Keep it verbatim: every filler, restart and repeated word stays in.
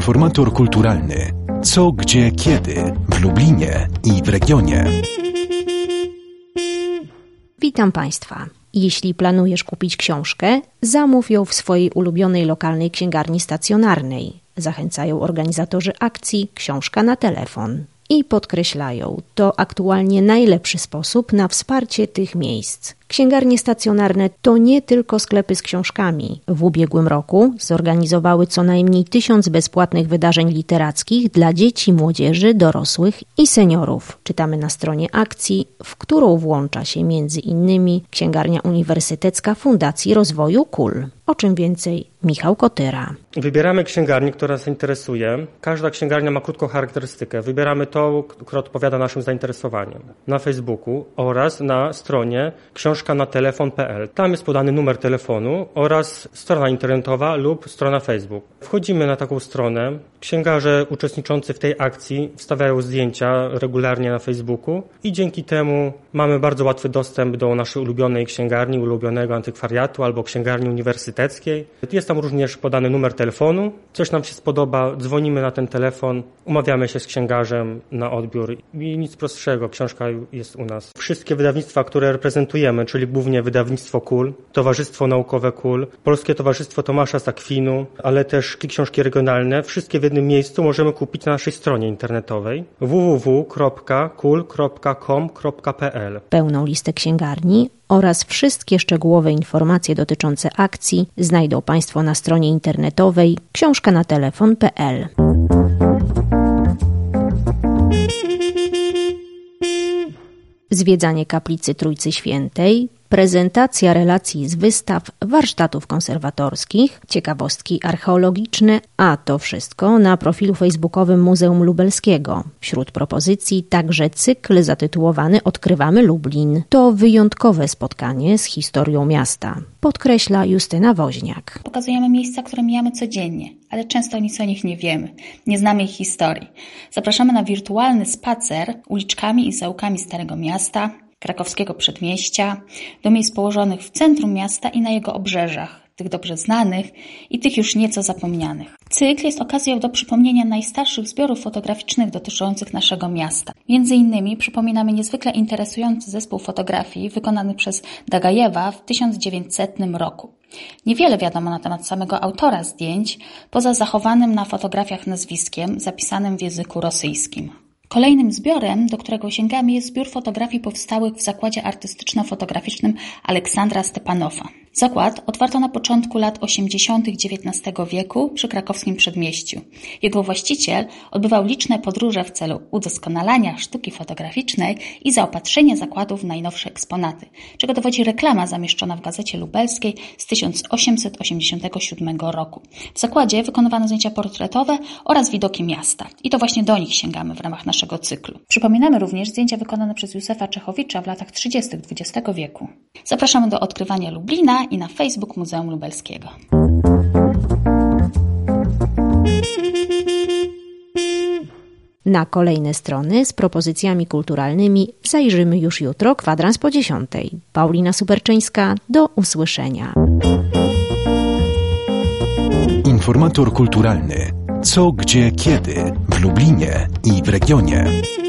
Informator kulturalny. Co, gdzie, kiedy w Lublinie i w regionie. Witam Państwa. Jeśli planujesz kupić książkę, zamów ją w swojej ulubionej lokalnej księgarni stacjonarnej. Zachęcają organizatorzy akcji Książka na telefon. I podkreślają, to aktualnie najlepszy sposób na wsparcie tych miejsc. Księgarnie stacjonarne to nie tylko sklepy z książkami. W ubiegłym roku zorganizowały co najmniej tysiąc bezpłatnych wydarzeń literackich dla dzieci, młodzieży, dorosłych i seniorów. Czytamy na stronie akcji, w którą włącza się między innymi Księgarnia Uniwersytecka Fundacji Rozwoju K U L. O czym więcej Michał Kotyra. Wybieramy księgarnię, która nas interesuje. Każda księgarnia ma krótką charakterystykę. Wybieramy tą, która odpowiada naszym zainteresowaniom. Na Facebooku oraz na stronie książka na telefon kropka p l. Tam jest podany numer telefonu oraz strona internetowa lub strona Facebook. Wchodzimy na taką stronę. Księgarze uczestniczący w tej akcji wstawiają zdjęcia regularnie na Facebooku i dzięki temu mamy bardzo łatwy dostęp do naszej ulubionej księgarni, ulubionego antykwariatu albo księgarni uniwersyteckiej. Jest tam również podany numer telefonu. Coś nam się spodoba, dzwonimy na ten telefon, umawiamy się z księgarzem na odbiór i nic prostszego, książka jest u nas. Wszystkie wydawnictwa, które reprezentujemy, czyli głównie wydawnictwo K U L, Towarzystwo Naukowe K U L, Polskie Towarzystwo Tomasza z Akwinu, ale też książki regionalne, wszystkie w jednym miejscu możemy kupić na naszej stronie internetowej w w w kropka kul kropka com kropka p l. Pełną listę księgarni oraz wszystkie szczegółowe informacje dotyczące akcji znajdą Państwo na stronie internetowej książka na telefon kropka p l. Zwiedzanie kaplicy Trójcy Świętej, prezentacja relacji z wystaw, warsztatów konserwatorskich, ciekawostki archeologiczne, a to wszystko na profilu facebookowym Muzeum Lubelskiego. Wśród propozycji także cykl zatytułowany Odkrywamy Lublin. To wyjątkowe spotkanie z historią miasta, podkreśla Justyna Woźniak. Pokazujemy miejsca, które mijamy codziennie, ale często nic o nich nie wiemy, nie znamy ich historii. Zapraszamy na wirtualny spacer uliczkami i zaułkami Starego Miasta, krakowskiego przedmieścia, do miejsc położonych w centrum miasta i na jego obrzeżach, tych dobrze znanych i tych już nieco zapomnianych. Cykl jest okazją do przypomnienia najstarszych zbiorów fotograficznych dotyczących naszego miasta. Między innymi przypominamy niezwykle interesujący zespół fotografii wykonany przez Dagajewa w tysiąc dziewięćsetnym roku. Niewiele wiadomo na temat samego autora zdjęć, poza zachowanym na fotografiach nazwiskiem zapisanym w języku rosyjskim. Kolejnym zbiorem, do którego sięgamy, jest zbiór fotografii powstałych w Zakładzie Artystyczno-Fotograficznym Aleksandra Stepanowa. Zakład otwarto na początku lat osiemdziesiątych dziewiętnastego wieku przy krakowskim przedmieściu. Jego właściciel odbywał liczne podróże w celu udoskonalania sztuki fotograficznej i zaopatrzenia zakładu w najnowsze eksponaty, czego dowodzi reklama zamieszczona w Gazecie Lubelskiej z tysiąc osiemset osiemdziesiątego siódmego roku. W zakładzie wykonywano zdjęcia portretowe oraz widoki miasta. I to właśnie do nich sięgamy w ramach naszego cyklu. Przypominamy również zdjęcia wykonane przez Józefa Czechowicza w latach trzydziestych dwudziestego wieku. Zapraszamy do odkrywania Lublina i na Facebook Muzeum Lubelskiego. Na kolejne strony z propozycjami kulturalnymi zajrzymy już jutro, kwadrans po dziesiątej. Paulina Superczyńska, do usłyszenia. Informator kulturalny. Co, gdzie, kiedy w Lublinie i w regionie.